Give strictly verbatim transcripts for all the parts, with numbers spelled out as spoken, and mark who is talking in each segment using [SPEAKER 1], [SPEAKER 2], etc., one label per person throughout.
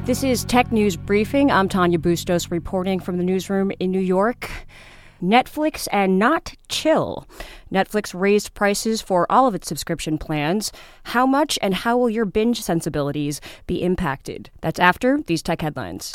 [SPEAKER 1] This is Tech News Briefing. I'm Tanya Bustos reporting from the newsroom in New York. Netflix and not chill. Netflix raised prices for all of its subscription plans. How much and how will your binge sensibilities be impacted? That's after these tech headlines.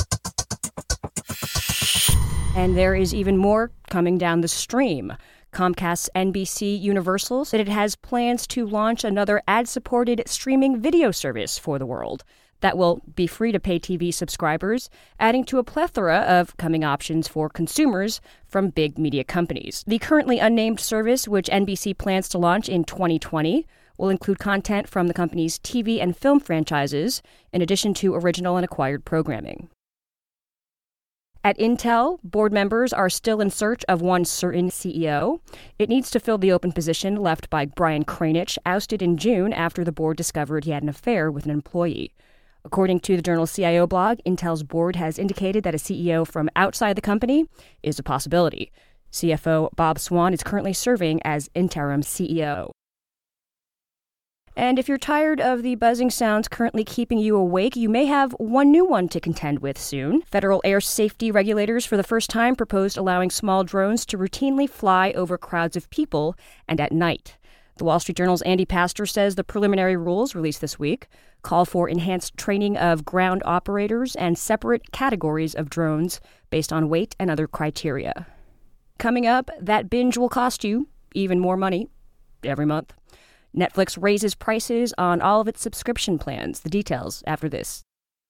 [SPEAKER 1] And there is even more coming down the stream. Comcast's N B C Universal said it has plans to launch another ad-supported streaming video service for the world that will be free to pay T V subscribers, adding to a plethora of coming options for consumers from big media companies. The currently unnamed service, which N B C plans to launch in twenty twenty, will include content from the company's T V and film franchises, in addition to original and acquired programming. At Intel, board members are still in search of one certain C E O. It needs to fill the open position left by Brian Kranich, ousted in June after the board discovered he had an affair with an employee. According to the Journal C I O blog, Intel's board has indicated that a C E O from outside the company is a possibility. C F O Bob Swan is currently serving as interim C E O. And if you're tired of the buzzing sounds currently keeping you awake, you may have one new one to contend with soon. Federal air safety regulators for the first time proposed allowing small drones to routinely fly over crowds of people and at night. The Wall Street Journal's Andy Pastor says the preliminary rules released this week call for enhanced training of ground operators and separate categories of drones based on weight and other criteria. Coming up, that binge will cost you even more money every month. Netflix raises prices on all of its subscription plans. The details after this.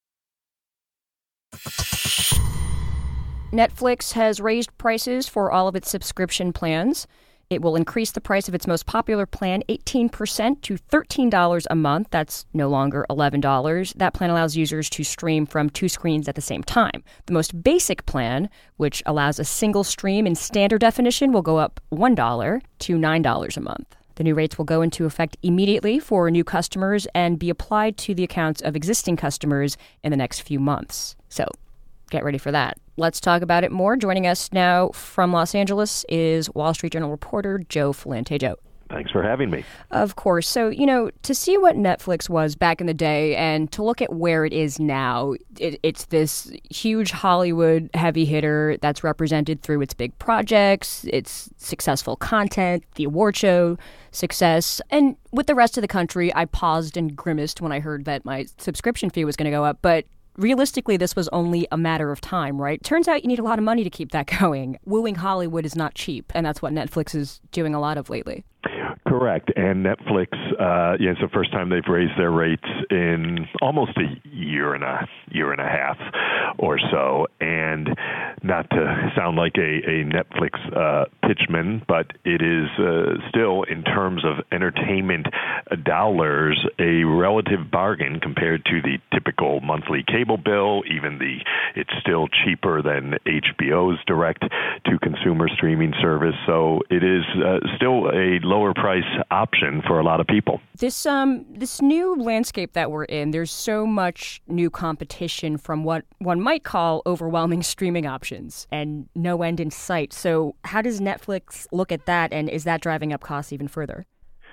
[SPEAKER 1] Netflix has raised prices for all of its subscription plans. It will increase the price of its most popular plan eighteen percent to thirteen dollars a month. That's no longer eleven dollars. That plan allows users to stream from two screens at the same time. The most basic plan, which allows a single stream in standard definition, will go up one dollar to nine dollars a month. The new rates will go into effect immediately for new customers and be applied to the accounts of existing customers in the next few months. So get ready for that. Let's talk about it more. Joining us now from Los Angeles is Wall Street Journal reporter Joe Flint. Hey, Joe.
[SPEAKER 2] Thanks for having me.
[SPEAKER 1] Of course. So, you know, to see what Netflix was back in the day and to look at where it is now, it, it's this huge Hollywood heavy hitter that's represented through its big projects, its successful content, the award show success. And with the rest of the country, I paused and grimaced when I heard that my subscription fee was going to go up. But realistically, this was only a matter of time, right? Turns out you need a lot of money to keep that going. Wooing Hollywood is not cheap, and that's what Netflix is doing a lot of lately.
[SPEAKER 2] Correct. And Netflix, uh, yeah, it's the first time they've raised their rates in almost a year and a year and a half or so. And not to sound like a, a Netflix uh, pitchman, but it is uh, still, in terms of entertainment dollars, a relative bargain compared to the typical monthly cable bill. Even the it's still cheaper than H B O's direct-to-consumer streaming service. So it is uh, still a lower price option for a lot of people.
[SPEAKER 1] This um this new landscape that we're in, there's so much new competition from what one might call overwhelming streaming options and no end in sight. So how does Netflix look at that, and is that driving up costs even further?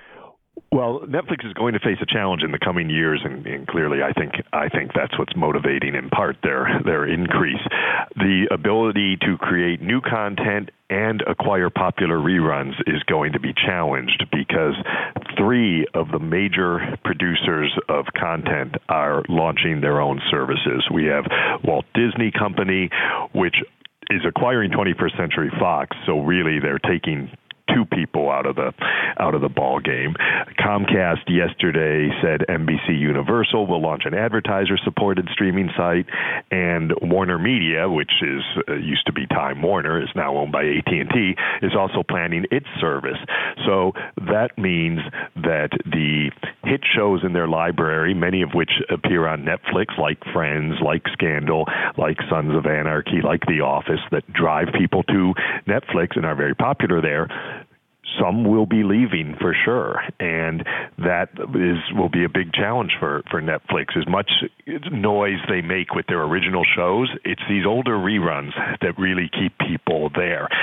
[SPEAKER 2] Well, Netflix is going to face a challenge in the coming years, and, and clearly I think I think that's what's motivating in part their their increase. The ability to create new content and acquire popular reruns is going to be challenged because three of the major producers of content are launching their own services. We have Walt Disney Company, which is acquiring twenty-first Century Fox, so really they're taking two people out of the out of the ball game. Comcast yesterday said N B C Universal will launch an advertiser-supported streaming site, and Warner Media, which is uh, used to be Time Warner, is now owned by A T and T, is also planning its service. So that means that the hit shows in their library, many of which appear on Netflix, like Friends, like Scandal, like Sons of Anarchy, like The Office, that drive people to Netflix and are very popular there, some will be leaving for sure, and that is will be a big challenge for, for Netflix. As much noise they make with their original shows, it's these older reruns that really keep people there.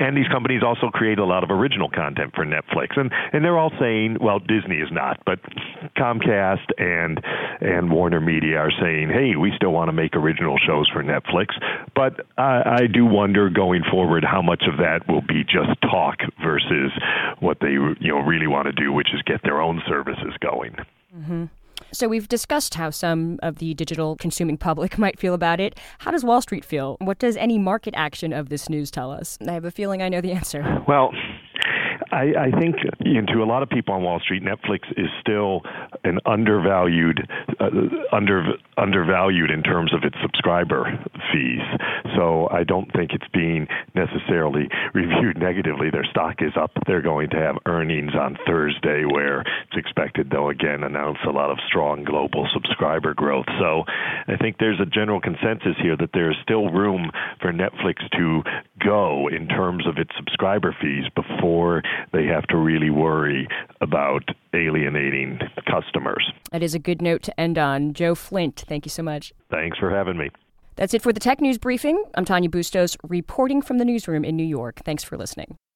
[SPEAKER 2] and these companies also create a lot of original content for Netflix. And and they're all saying, well, Disney is not, but Comcast and and Warner Media are saying, hey, we still want to make original shows for Netflix. But I, I do wonder going forward how much of that will be just talk versus what they you know really want to do, which is get their own services going.
[SPEAKER 1] Mm-hmm. So we've discussed how some of the digital consuming public might feel about it. How does Wall Street feel? What does any market action of this news tell us? I have a feeling I know the answer.
[SPEAKER 2] Well, I, I think you know, to a lot of people on Wall Street, Netflix is still an undervalued, uh, under undervalued in terms of its subscriber fees. So I don't think it's being necessarily reviewed negatively. Their stock is up. They're going to have earnings on Thursday, where it's expected they'll again announce a lot of strong global subscriber growth. So I think there's a general consensus here that there is still room for Netflix to go in terms of its subscriber fees before they have to really worry about alienating customers.
[SPEAKER 1] That is a good note to end on. Joe Flint, thank you so much.
[SPEAKER 2] Thanks for having me.
[SPEAKER 1] That's it for the Tech News Briefing. I'm Tanya Bustos, reporting from the newsroom in New York. Thanks for listening.